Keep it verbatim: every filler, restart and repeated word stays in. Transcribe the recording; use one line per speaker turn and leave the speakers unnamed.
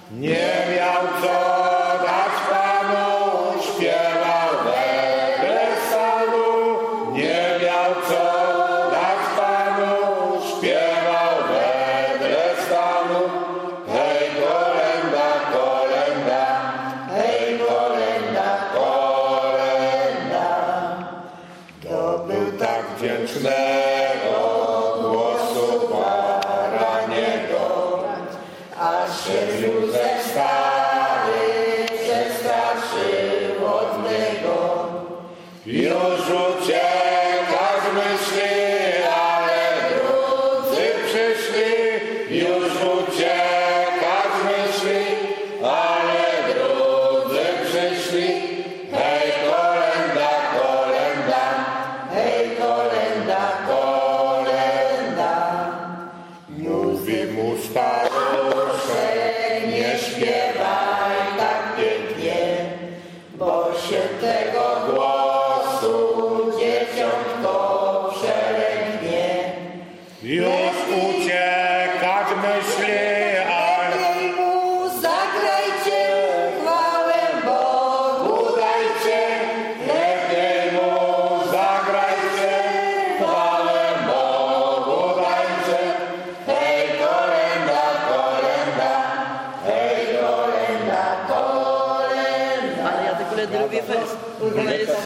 Nie miał co dać Panu, śpiewał wedle psalmu. Nie miał co dać Panu, śpiewał wedle psalmu. Hej, kolenda, kolenda, hej, kolenda, kolenda. To był tak wdzięcznego głosu baraniego, aż się Józef stary przestraszył od niego. Już ucieka z myśli, ale drudzy przyszli. Już ucieka z myśli, ale drudzy przyszli. Hej, kolenda, kolenda, hej, kolenda, kolenda. Mówi mu staruszek, nie śpiewaj tak pięknie, bo się tego głosu dzieciątko przelęknie.